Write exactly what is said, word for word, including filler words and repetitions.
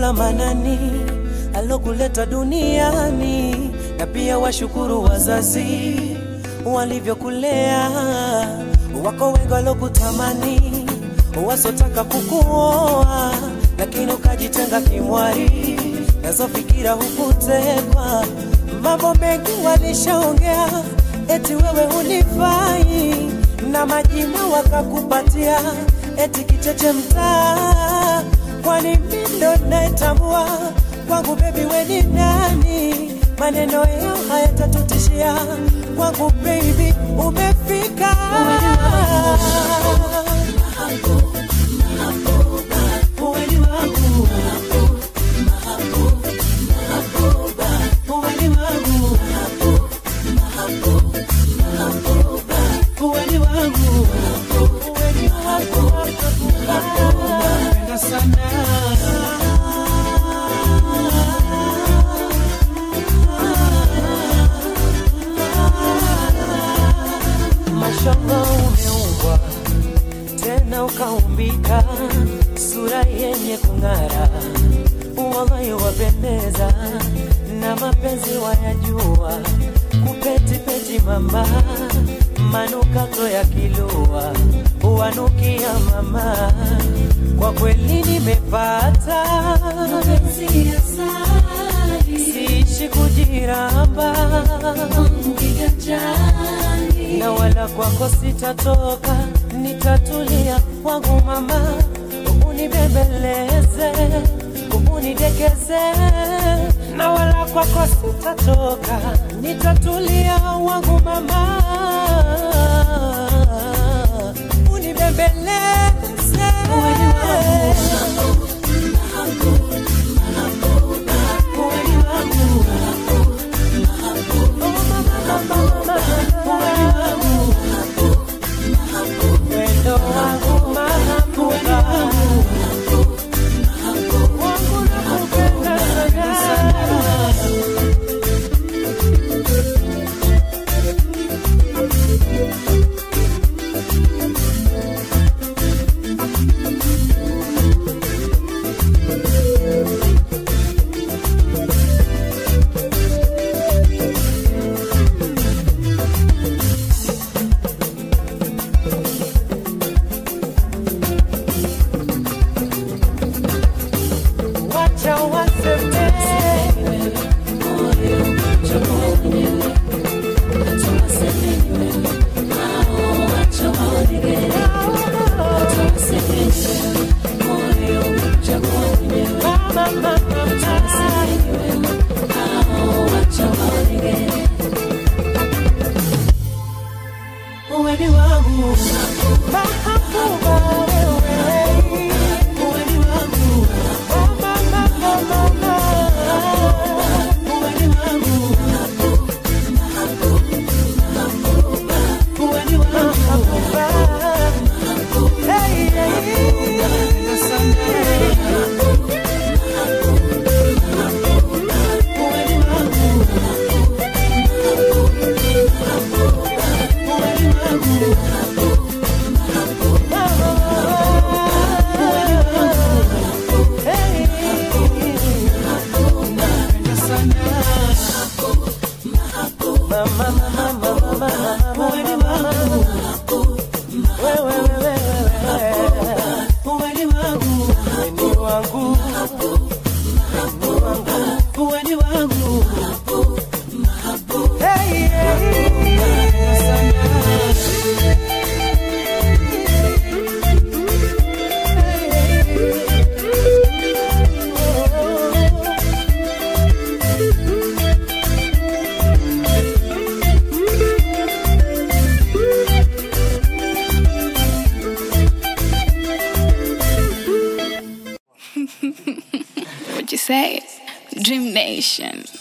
Mola Manani alokuleta duniani, na pia washukuru wazazi walivyokulea. Wako wengi walokutamani, wasotaka kukuoa, lakini ukajitenga kimwari, nazo fikira hukutekwa. Mambo mengi walishaongea, eti wewe hunifai, na majina wakakupatia, eti kicheche mtaa. Kwani mimi ndo naitambua, kwangu baby we ni nani? Maneno yao hayatatutishia, kwangu baby umefika. Mashallah umeumbwa tena ukaumbika, sura yenye kung'ara, wallahi wapendeza, na mapenzi wayajua, kupeti peti mama, manukato ya kilua, wanukia mama. Kwa kweli nimepata mapenzi ya sali, siishi kujiramba kiganjani, na wala kwako sitatoka, nitatulia wangu mama. Unibembeleze, unidekeze, na wala kwako sitatoka, nitatulia wangu mama. Unibembeleze, What you say? Dream Nation.